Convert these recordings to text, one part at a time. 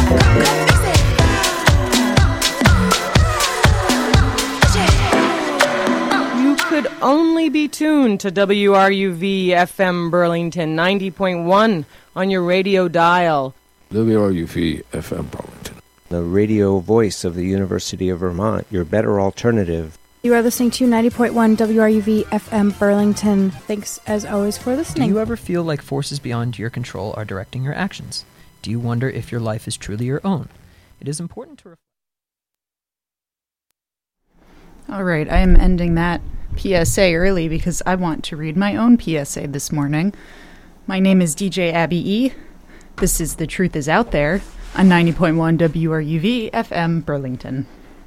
Only be tuned to WRUV FM Burlington 90.1 on your radio dial. WRUV FM Burlington, the radio voice of the University of Vermont, your better alternative. You are listening to 90.1 WRUV FM Burlington. Thanks as always for listening. Do you ever feel like forces beyond your control are directing your actions? Do you wonder if your life is truly your own? It is important to reflect. All right, I am ending that PSA early because I want to read my own PSA this morning. My name is DJ Abby E. This is The Truth Is Out There on 90.1 WRUV FM Burlington.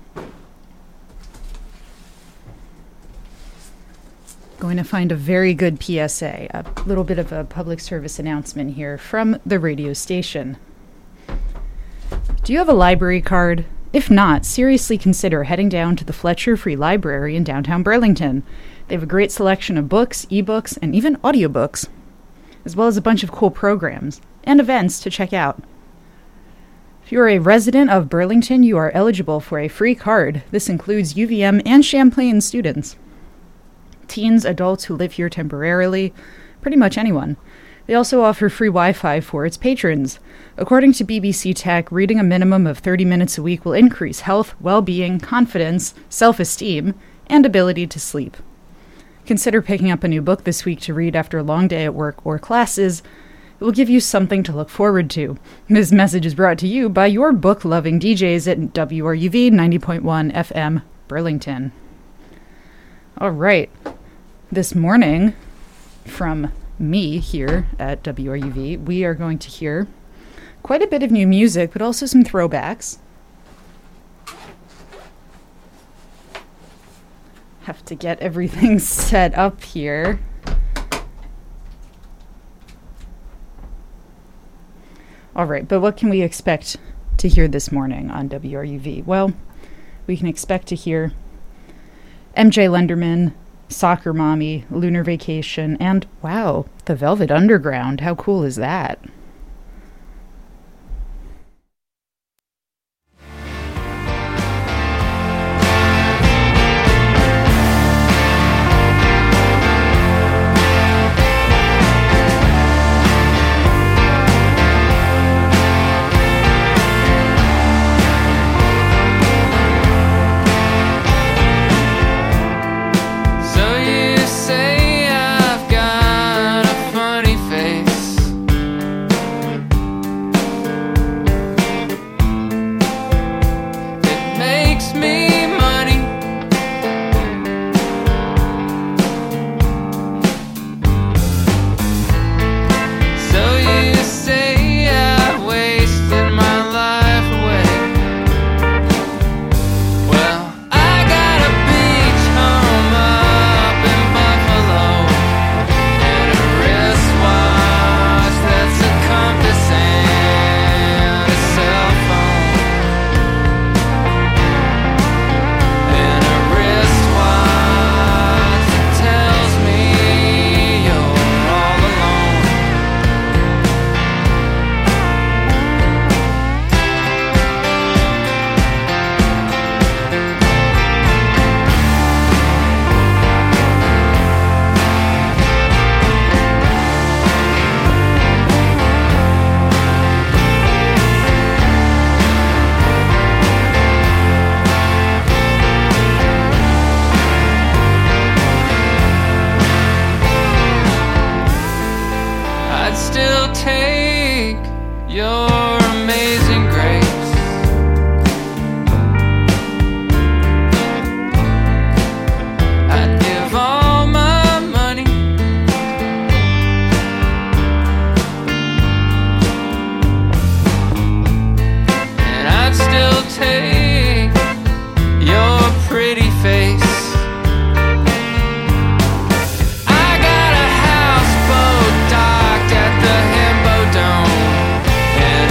Going to find a very good PSA, a little bit of a public service announcement here from the radio station. Do you have a library card? If not, seriously consider heading down to the Fletcher Free Library in downtown Burlington. They have a great selection of books, ebooks, and even audiobooks, as well as a bunch of cool programs and events to check out. If you are a resident of Burlington, you are eligible for a free card. This includes UVM and Champlain students, teens, adults who live here temporarily, pretty much anyone. They also offer free Wi-Fi for its patrons. According to BBC Tech, reading a minimum of 30 minutes a week will increase health, well-being, confidence, self-esteem, and ability to sleep. Consider picking up a new book this week to read after a long day at work or classes. It will give you something to look forward to. This message is brought to you by your book-loving DJs at WRUV 90.1 FM Burlington. All right. This morning, from me here at WRUV, we are going to hear quite a bit of new music, but also some throwbacks. Have to get everything set up here. All right, but what can we expect to hear this morning on WRUV? Well, we can expect to hear MJ Lenderman, Soccer Mommy, Lunar Vacation, and, wow, the Velvet Underground. How cool is that? And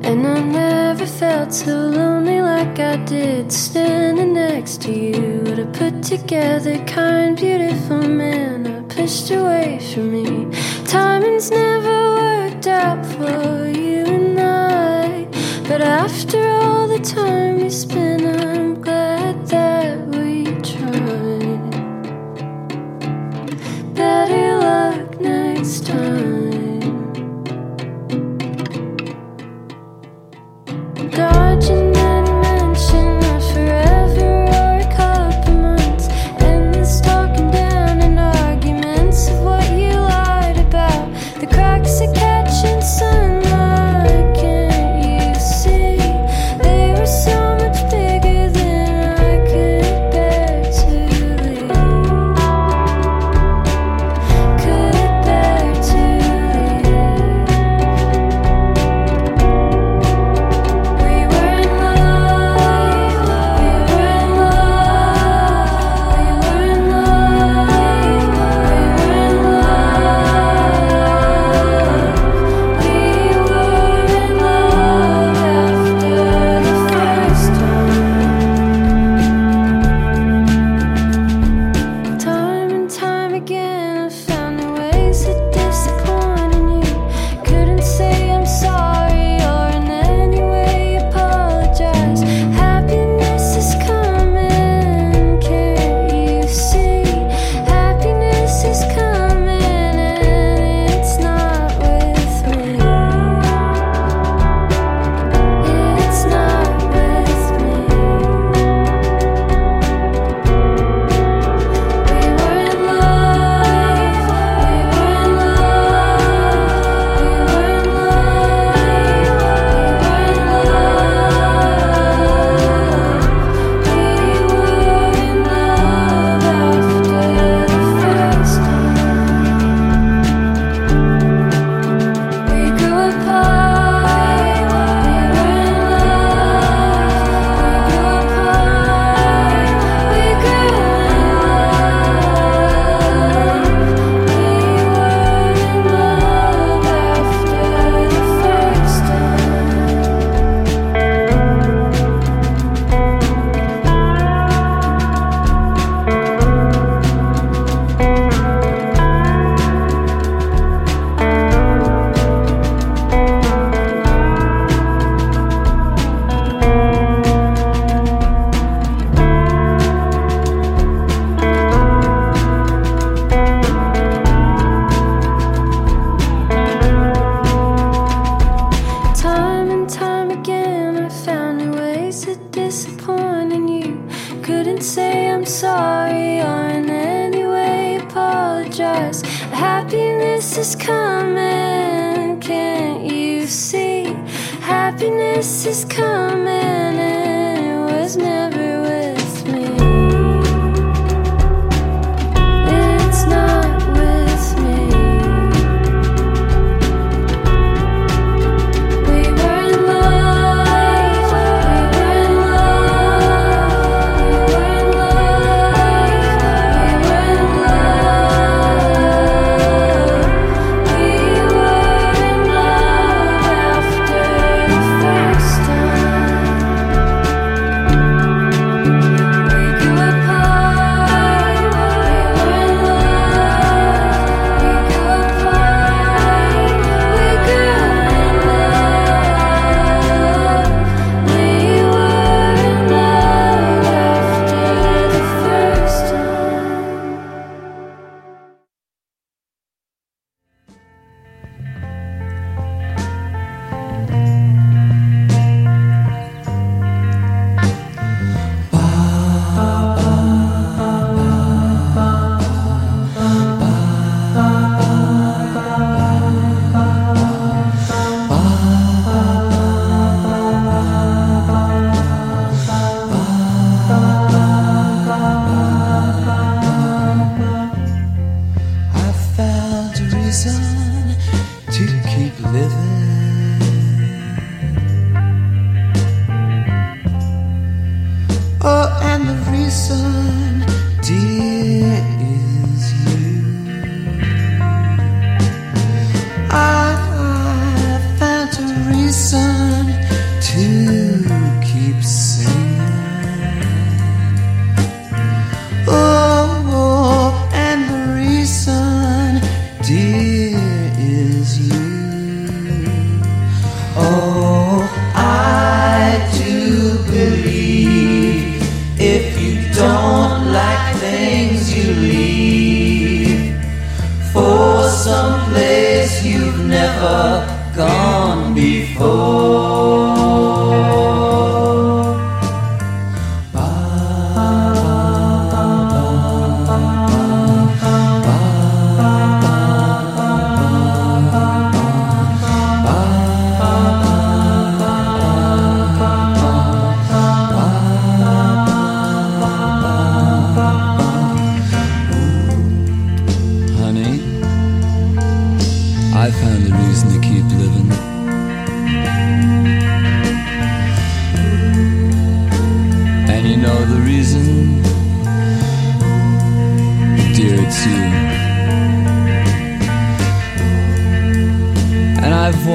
And I never felt so lonely like I did standing next to you. What a put together, kind, beautiful man I pushed away from me. Timing's never worked out for you and I, but after all the time we spent, I'm glad that we tried. Better luck next time. Dodging any mention of forever or a couple months, endless talking down and arguments of what you lied about. The cracks are catching sunlight, can't you see? They were so much bigger than I could bear to leave. Could bear to leave. We were in love, we were in love, we were in love, we were in love. We were in love after the first time. Time and time again I found new ways of disappointing you. Couldn't say I'm sorry or in any way apologize. Happiness is coming, can't you see? Happiness is coming and it's not with me. It's not with me. We were in love, we were in love, we were in Time and time again I found new ways of disappointing you. Couldn't say I'm sorry or in any way apologize. Happiness is coming, can't you see? Happiness is coming and it was never with me. It's not with me. We were in love, we were in love, we were in love, we were in love. We were in love after the first time. We grew apart, we were in love, we grew apart, we grew in love. We were in love after the first time. I found a reason to keep living. Oh, and the reason, dear, is you. I found a reason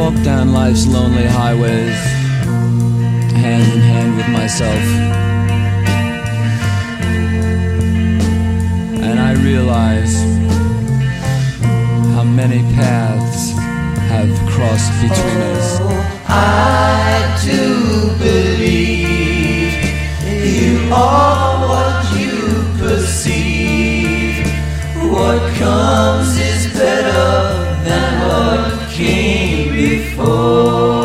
walk down life's lonely highways, hand in hand with myself, and I realize how many paths have crossed between us. I do believe you are what you perceive. What comes is better than what came before.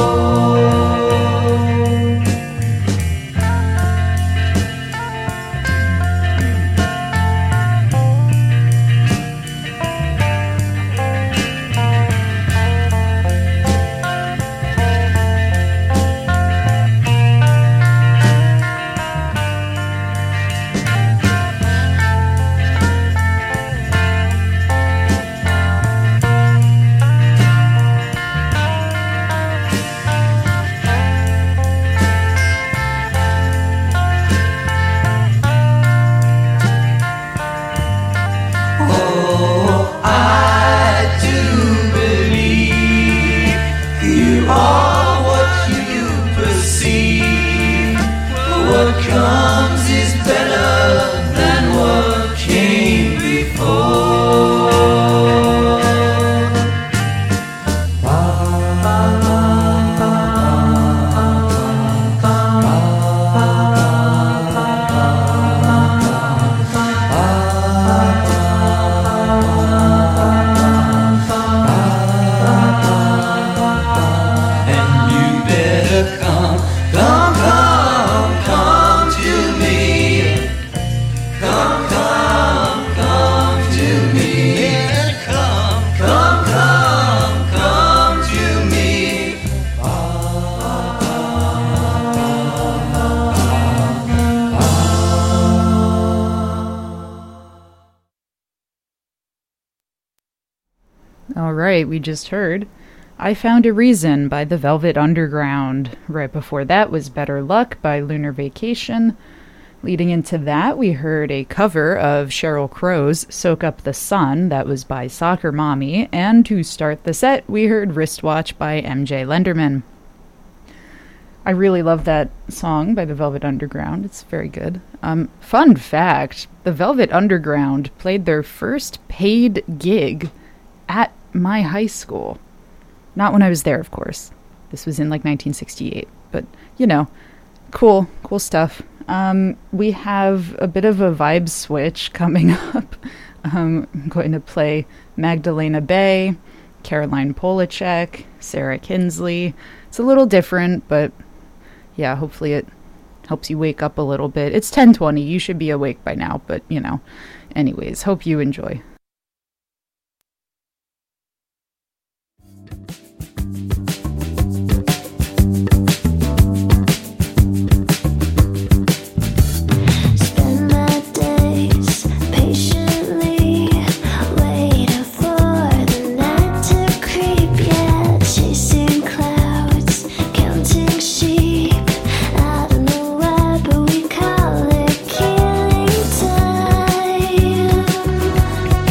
All right, we just heard I Found a Reason by the Velvet Underground. Right before that was Better Luck by Lunar Vacation. Leading into that, we heard a cover of Sheryl Crow's Soak Up the Sun. That was by Soccer Mommy. And to start the set, we heard Wristwatch by MJ Lenderman. I really love that song by the Velvet Underground. It's very good. Fun fact, the Velvet Underground played their first paid gig at my high school. Not when I was there, of course. This was in like 1968. But, you know, cool stuff. We have a bit of a vibe switch coming up. I'm going to play Magdalena Bay, Caroline Polachek, Sarah Kinsley. It's a little different, but yeah, hopefully it helps you wake up a little bit. It's 10:20. You should be awake by now, but, you know. Anyways, hope you enjoy. Killing time.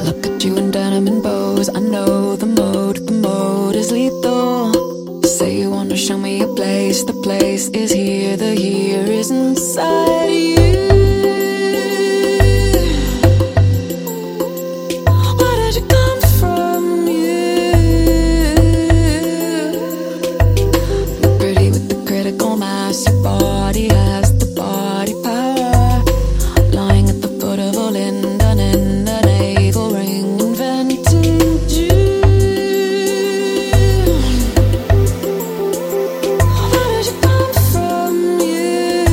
Look at you in denim and bows. I know the mode is lethal. Say you wanna show me a place. The place is here, the here is inside you. Where did you come from, you? Pretty with the critical mass. Your body has the body power. Lying at the foot of Olinda in the navel ring, invented you. Where did you come from, you?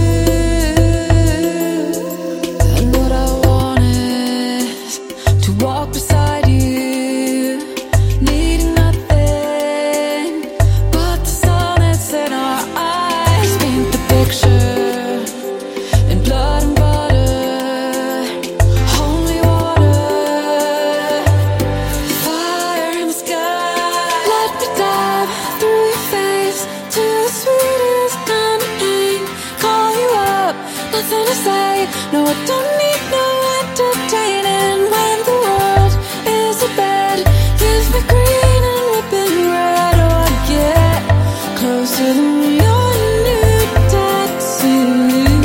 And what I want is to walk beside you, needing nothing but the sun that's in our eyes. Paint the picture in blood and butter, holy water, fire in the sky. Let me dive through your face to the sweetest kind of pain. Call you up, nothing to say. No, I don't need no entertaining. When the world is a bed, give me green and ripping red. Oh, I get closer than your new tattoo.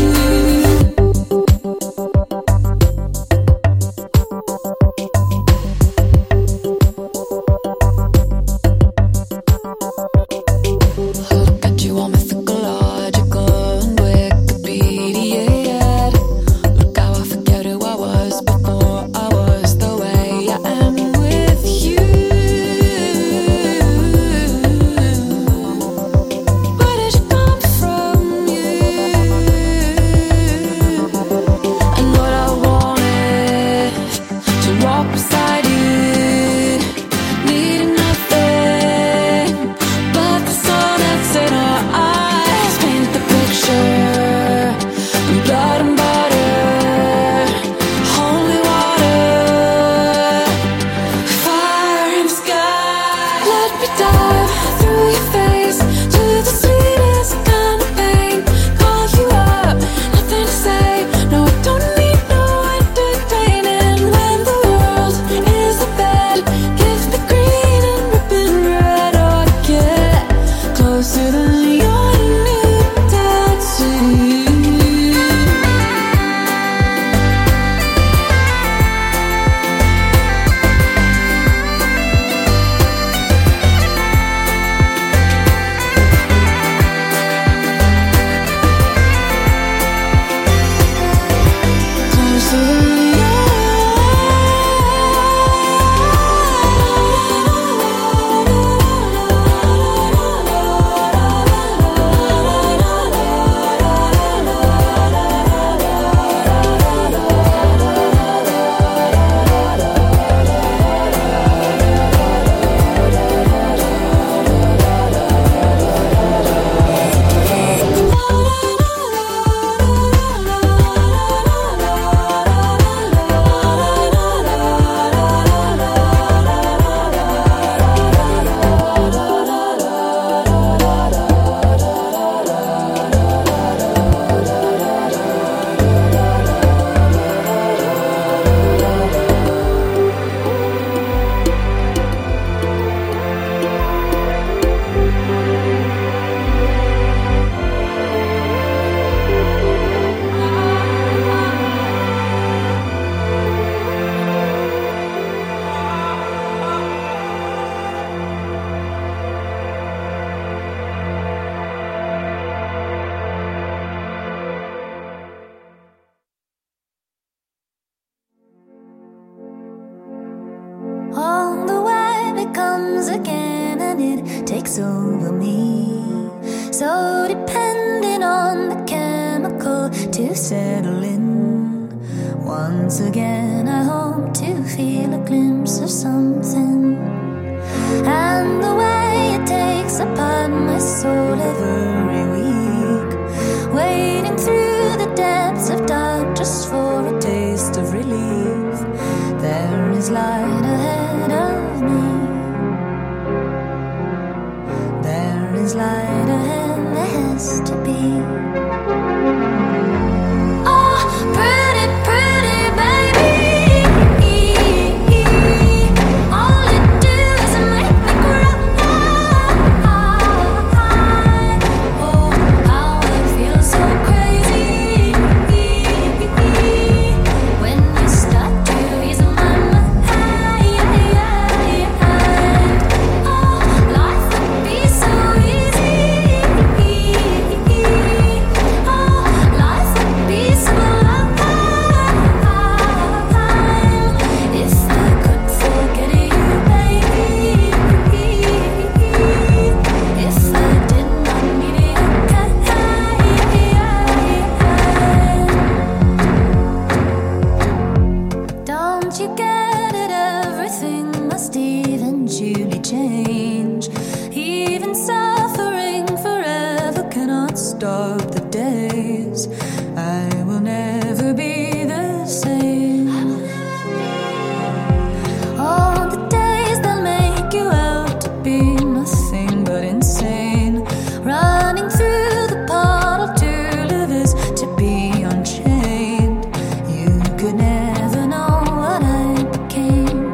Look at you all mythological and Wikipedia. Look how I forget who I was before I was the way I am with you. Where did you come from, you? And what I want is to walk beside you, needing nothing but the sun that's in our eyes. Paint the picture in blood and butter, holy water, fire in the sky. Let me dive through your face to the sweetest kind of pain. Call you up, nothing to say. No, I don't need no entertaining. When the world is a bed, give me green and ripping red. Oh, I get closer than your new tattoo. Closer than On the web it comes again and it takes over me. So dependent on the chemical to settle in. Once again I hope to feel a glimpse of something. And the way it takes apart my soul every week, wading through the depths of dark just for a taste of relief. There is light ahead of me. There is light ahead, there has to be. Oh, pretty, pretty baby. Once you get it, everything must eventually change. Even suffering forever cannot stop the days. I will never be the same. All the days that make you out to be nothing but insane. Running through the portal to live is to be unchained. You could never know what I became.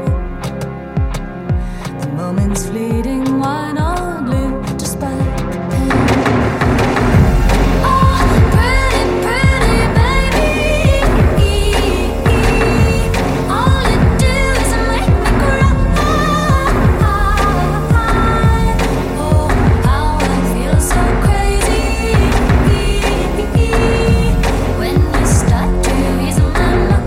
The moment's fleeting, why not live despite the pain? Oh, pretty, pretty baby, all you do is make me cry. Oh, how I feel so crazy when you start to ease my mind.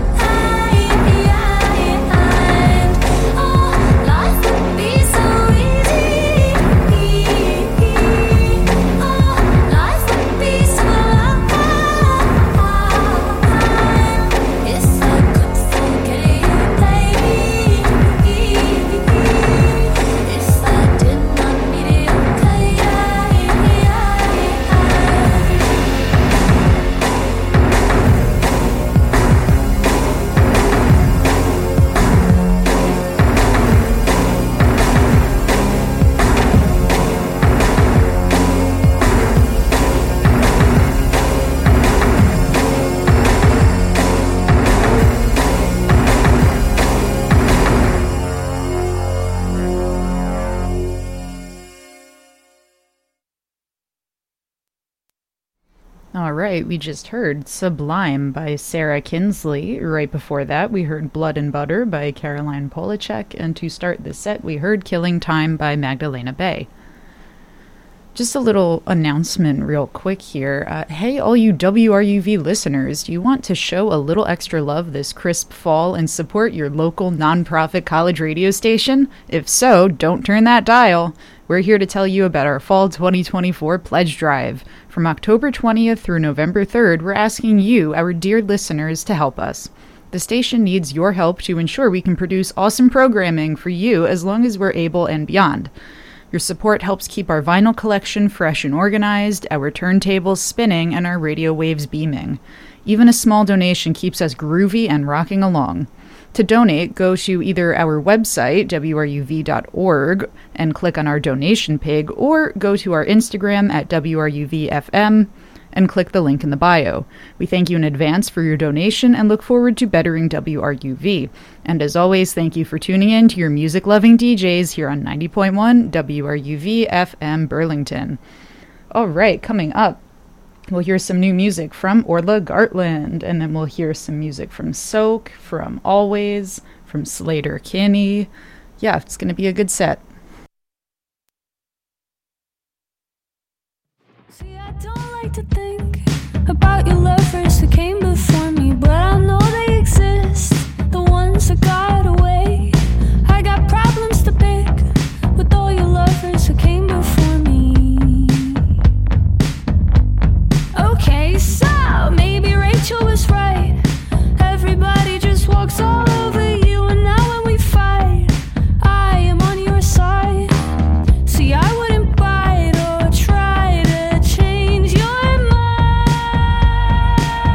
Oh, life would be so easy. Oh, life would be so if I could forget you, baby. If I did not need you, All right, we just heard Sublime by Sarah Kinsley. Right before that, we heard Blood and Butter by Caroline Polachek. And to start the set, we heard Killing Time by Magdalena Bay. Just a little announcement real quick here. Hey, all you WRUV listeners, do you want to show a little extra love this crisp fall and support your local nonprofit college radio station? If so, don't turn that dial. We're here to tell you about our Fall 2024 Pledge Drive. From October 20th through November 3rd, we're asking you, our dear listeners, to help us. The station needs your help to ensure we can produce awesome programming for you as long as we're able and beyond. Your support helps keep our vinyl collection fresh and organized, our turntables spinning, and our radio waves beaming. Even a small donation keeps us groovy and rocking along. To donate, go to either our website, wruv.org, and click on our donation page, or go to our Instagram at WRUVFM and click the link in the bio. We thank you in advance for your donation and look forward to bettering WRUV. And as always, thank you for tuning in to your music-loving DJs here on 90.1 WRUV FM Burlington. All right, coming up, we'll hear some new music from Orla Gartland, and then we'll hear some music from Soak, from Always, from Slater Kinney. Yeah, it's going to be a good set. See, I don't like to think about your lovers who came before me, but I know they exist, the ones that got away. I got problems to pick with all your lovers who came before me. Okay, so maybe Rachel was right. Everybody just walks all over you, and now when we fight, I am on your side. See, I wouldn't bite or try to change your mind.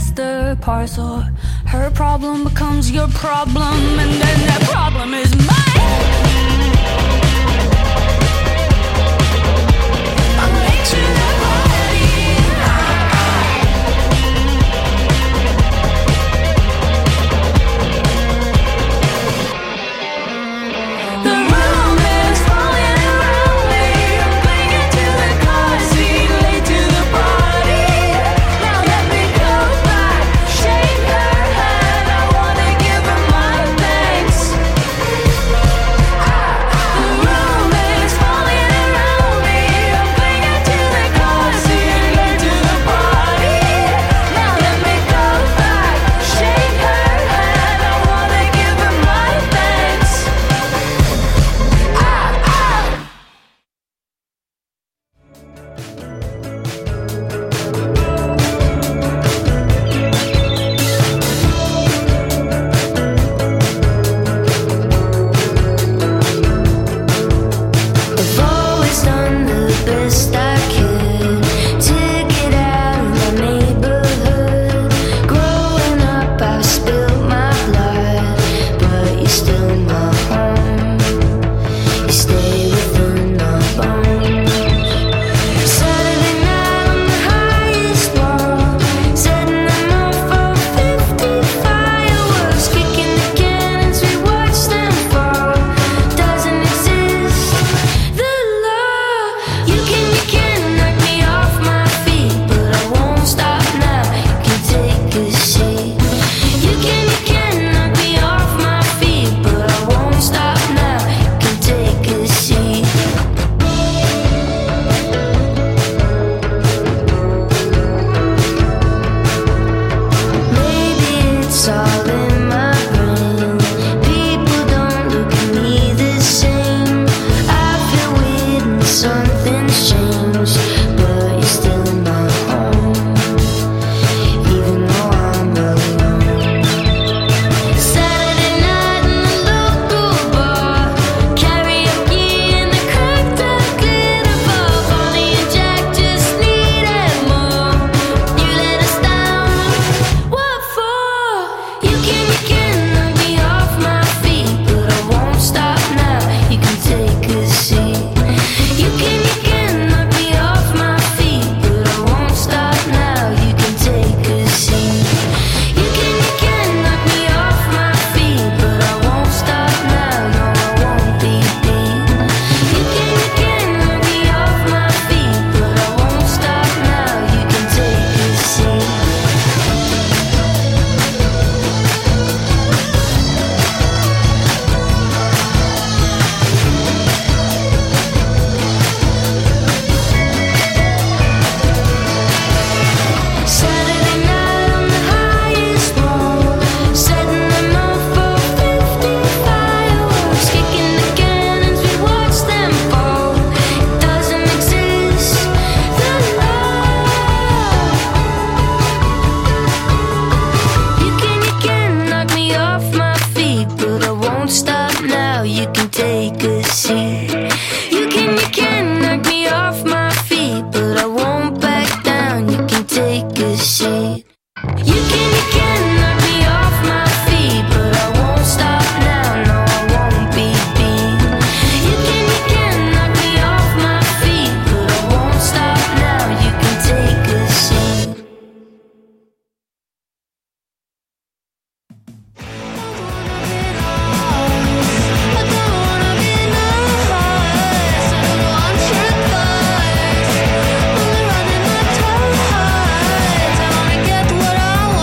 pass the parcel. Her problem becomes your problem, and then that problem is mine. I'm late to the party. The room is falling around me. I'm clinging to the car seat, late to the party. Now let me go back, shake her hand. I wanna give her my thanks. The room is falling around me. I'm clinging to the car seat, late to the party. Now let me go back, shake her hand. I wanna give her my thanks. I've always done the best I could to get out of my neighborhood. Growing up, I spilled my blood, but you're still my home. You stay within my bones. Saturday night on the highest wall, setting them off for 50 fireworks, kicking the cannons, we watch them fall. Doesn't exist. The law, you can knock me off my feet, but I won't stop now. You can take a seat. You can knock me off my feet, but I won't stop now. You can take a seat. Maybe it's all in my brain. People don't look at me the same. I feel weird and something's changed, but you're still in my home, even though I'm alone. Saturday night in the local bar, karaoke in the cracked up glitter bar. Bonnie and Jack just needed more. You let us down. What for? You can knock me off my feet, but I won't stop now. You can take a seat. You can knock me off my feet, but I won't stop now. You can take a seat. You can knock me off my feet, but I won't stop now. No, I won't be beat. You can knock me off my feet, but I won't stop now. You can take a seat. Saturday night on the highest wall, setting them off for 50 fireworks, kicking the cannons, we watch them fall. It doesn't exist. The law. You can knock me off my feet, but I won't stop now. You can take a seat. You can knock me off my feet, but I won't back down. You can take a seat. You can knock me off my feet, but I won't stop now. No, I won't be beat. You can knock me off my feet, but I won't stop now. You can take a seat. I don't wanna be lost. I don't want your thoughts. Only running my toes. I wanna get what I want.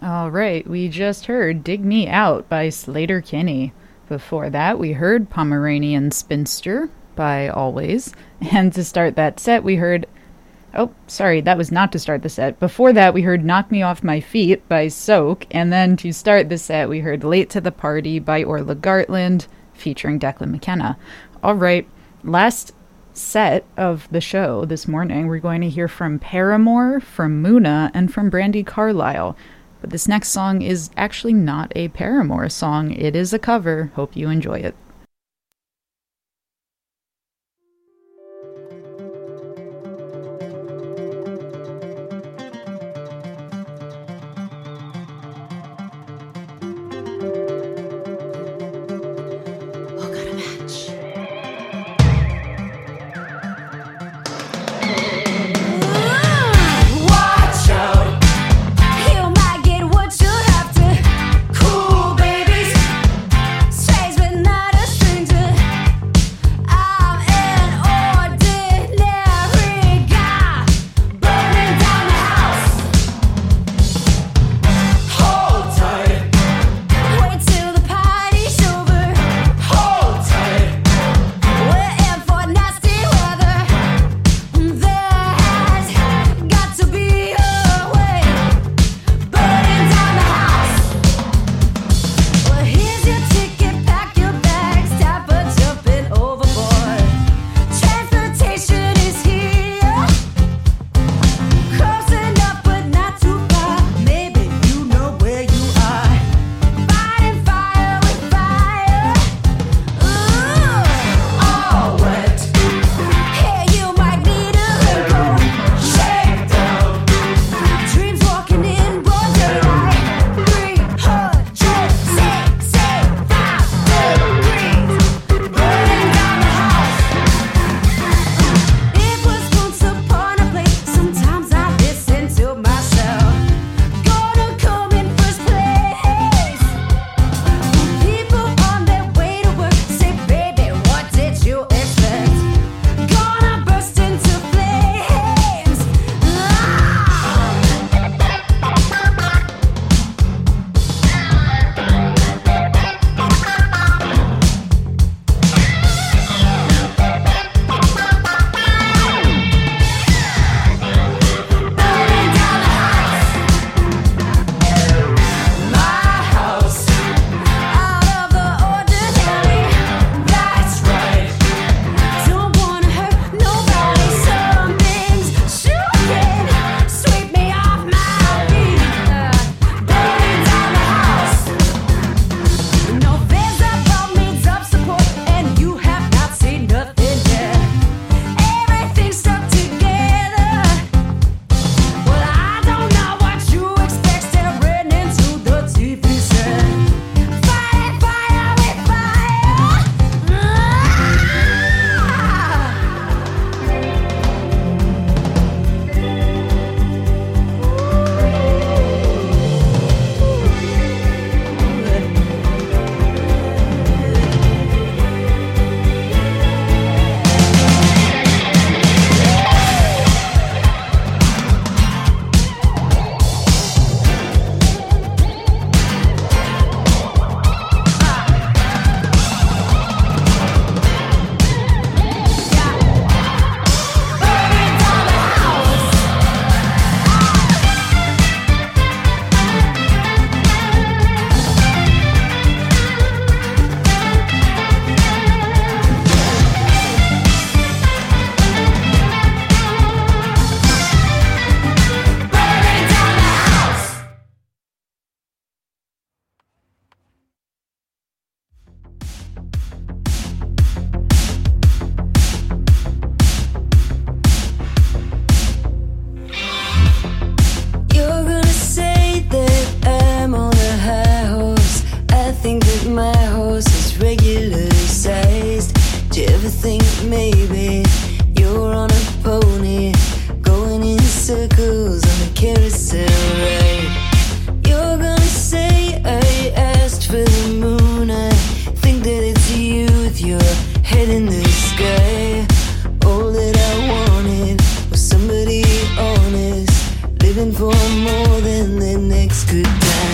All right, we just heard Dig Me Out by Slater Kinney. Before that, we heard Pomeranian Spinster by Always. And to start that set, we heard... Oh, sorry, that was not to start the set. Before that, we heard Knock Me Off My Feet by Soak. And then to start the set, we heard Late to the Party by Orla Gartland, featuring Declan McKenna. All right, last set of the show this morning, we're going to hear from Paramore, from Muna, and from Brandi Carlile. But this next song is actually not a Paramore song. It is a cover. Hope you enjoy it. think maybe you're on a pony, going in circles on the carousel ride. You're gonna say I asked for the moon. I think that it's you with your head in the sky. All that I wanted was somebody honest, living for more than the next good time.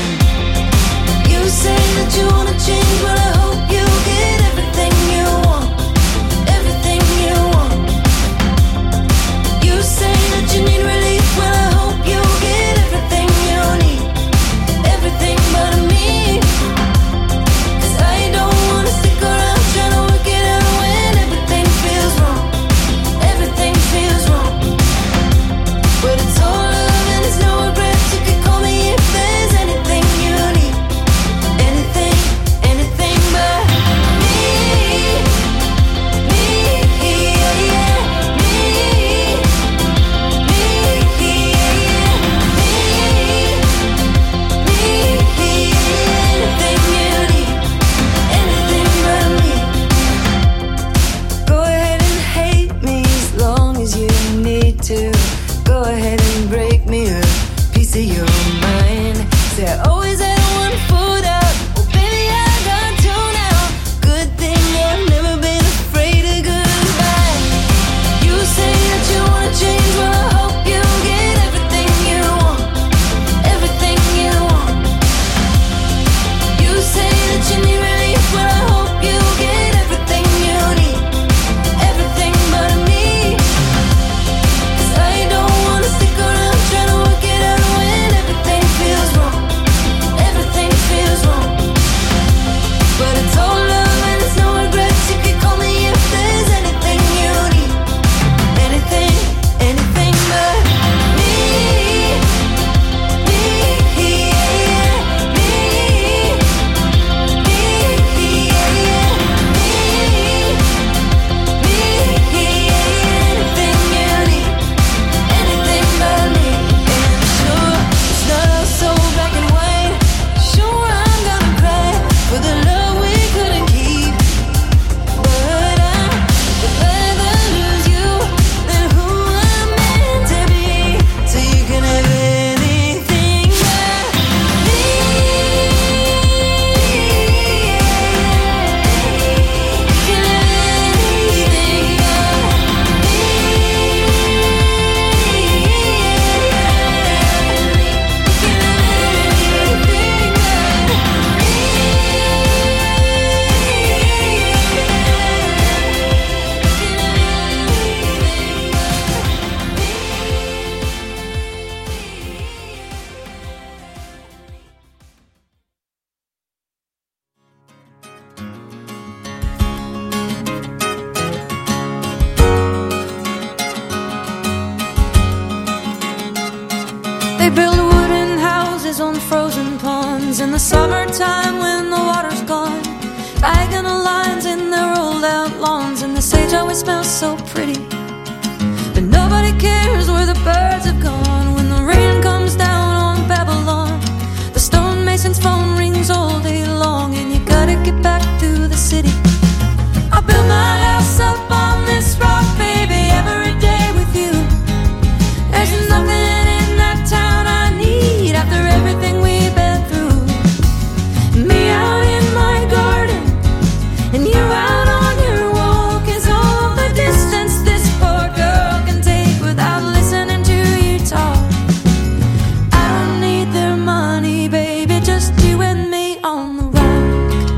They build wooden houses on frozen ponds in the summertime when the water's gone. Diagonal lines in their rolled out lawns, and the sage always smells so pretty. But nobody cares where the birds have gone when the rain comes down on Babylon. The stonemason's phone rings all day long, and you gotta get back to the city. I built my house up on this rock, baby, every day with you. There's nothing in that town I need after everything we've been through. Me out in my garden, and you out on your walk is all the distance this poor girl can take without listening to you talk. I don't need their money, baby, just you and me on the rock.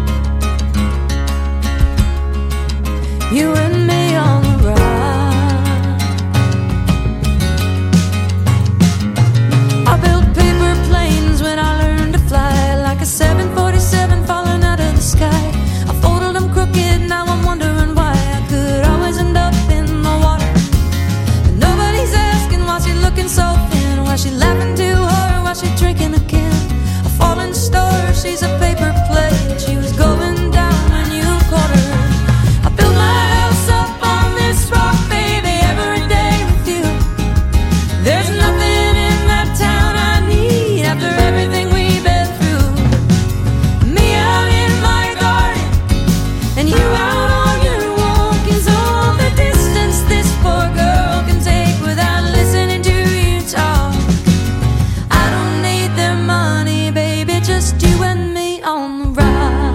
You and me on the rock. I built paper planes when I learned to fly, like a 747 falling out of the sky. I folded them crooked, now I'm wondering why I could always end up in the water. But nobody's asking why she's looking so thin, why she laughing too hard, why she drinking again. A falling star, she's a paper plate. She was going down when you caught her. I built my house up on this rock, baby, every day with you. There's nothing in that town I need after everything we've been through. Me out in my garden, and you out on your walk is all the distance this poor girl can take without listening to you talk. I don't need their money, baby, just you and me on the rock.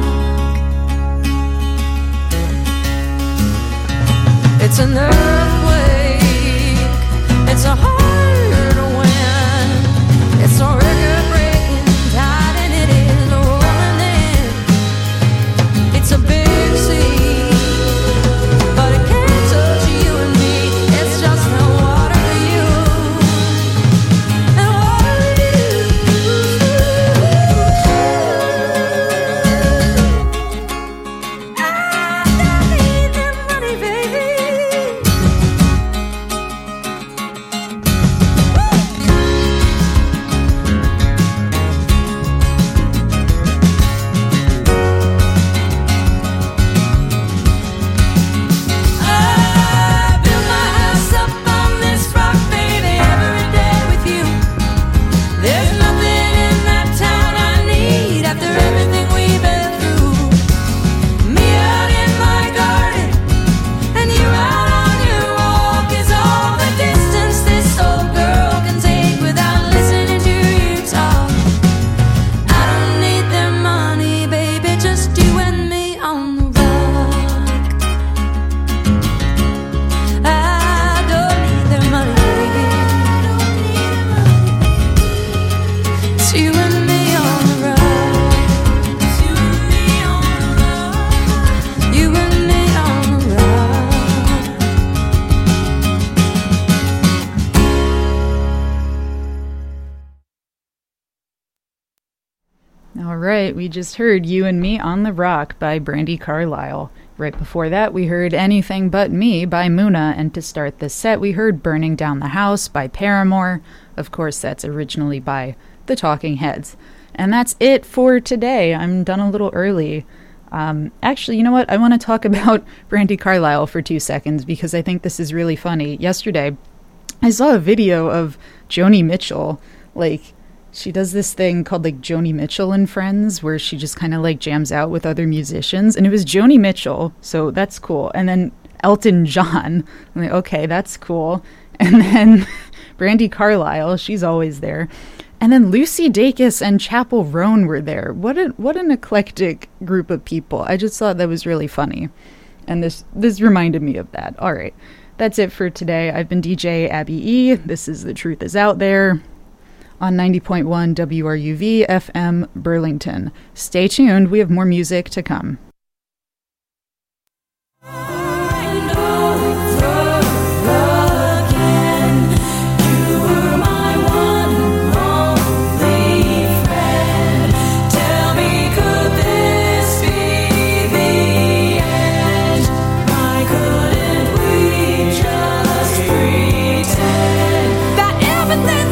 It's an earthquake, it's a hard wind, it's a record-breaking tide, and it is rolling in. It's a big sea, but it can't touch you and me. It's just no water to you, and water to you. I don't need their money, baby. I built my house up on this rock, baby, every day with you. There's nothing in that town I need after everything we've been through. Me out in my garden, and you out on your walk is all the distance this old girl can take without listening to you talk. I don't need their money, baby, just you and me on the rock. I don't need their money, baby. It's you and me on the rock. You and me on the rock. You and me on the rock. All right, we just heard You and Me on the Rock by Brandi Carlile. Right before that, we heard Anything But Me by Muna, and to start this set, we heard Burning Down the House by Paramore. Of course, that's originally by the Talking Heads. And that's it for today. I'm done a little early. Actually, you know what? I want to talk about Brandi Carlile for 2 seconds because I think this is really funny. Yesterday, I saw a video of Joni Mitchell, like, she does this thing called like Joni Mitchell and Friends where she just kind of like jams out with other musicians, and it was Joni Mitchell, so that's cool, and then Elton John. I'm like, okay, that's cool. And then Brandi Carlile, she's always there, and then Lucy Dacus and Chappell Roan were there. What an eclectic group of people. I just thought that was really funny, and this reminded me of that. All right, that's it for today. I've been DJ Abby E. This is The Truth Is Out There on 90.1 WRUV FM Burlington. Stay tuned, we have more music to come. Everything